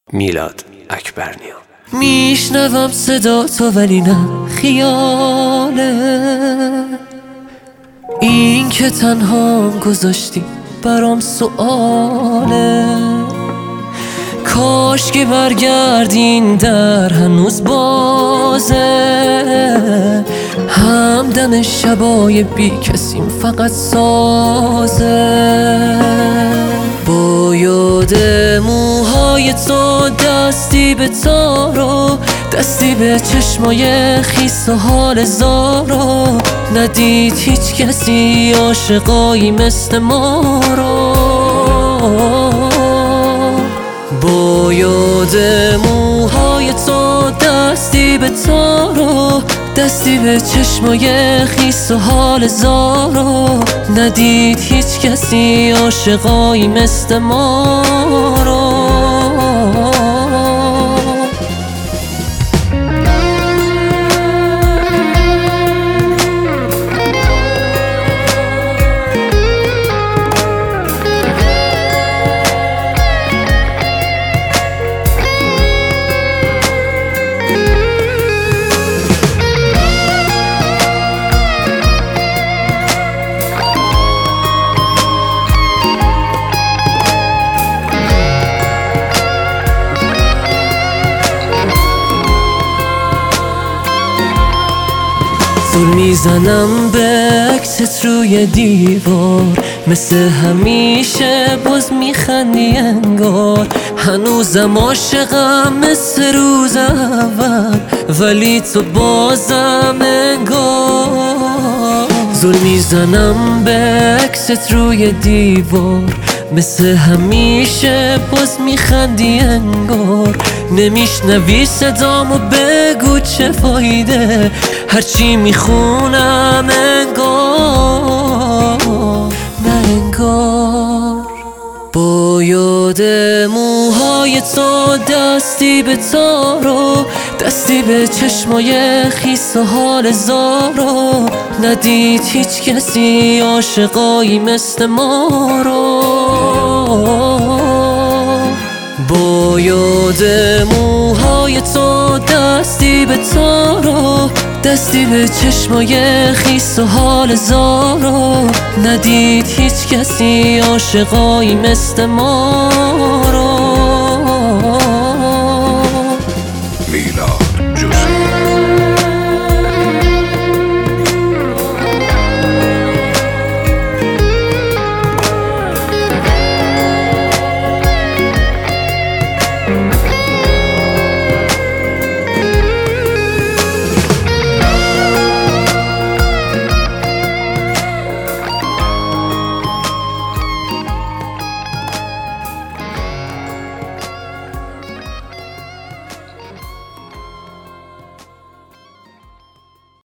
میلاد اکبرنیا. میشنوم صدا تو ولی نه خیاله، این که تنها گذاشتی برام سؤاله. کاش که برگردین در هنوز بازه، همدم شبای بی کسیم فقط سازه. با یاد موهای تو دستی به تارو، دستی به چشمای خیس و حال زارو، ندید هیچ کسی عاشقایی مثل ما رو. با یاد موهای تو دستی به تارو، دستی به چشمای خیس و حال زارو، ندید هیچ کسی عاشقایی مثل ما رو. زل میزنم به عکست روی دیوار، مثل همیشه باز میخندی انگار. هنوزم عاشقم مثل روز اول، ولی تو بازم انگار. زل میزنم به عکست روی دیوار، مثل همیشه باز میخندی انگار. نمیشنوی صدامو بگو چه فایده، هرچی میخونم انگار نه انگار. با یاد موهای تو دستی به تارو، دستی به چشمای خیس و حال زارو، ندید هیچ کسی عاشقایی مثل ما رو. با یاد موهای تو دستی به تارو، دستی به چشمای خیس و حال زارو، ندید هیچ کسی عاشقایی مثل ما.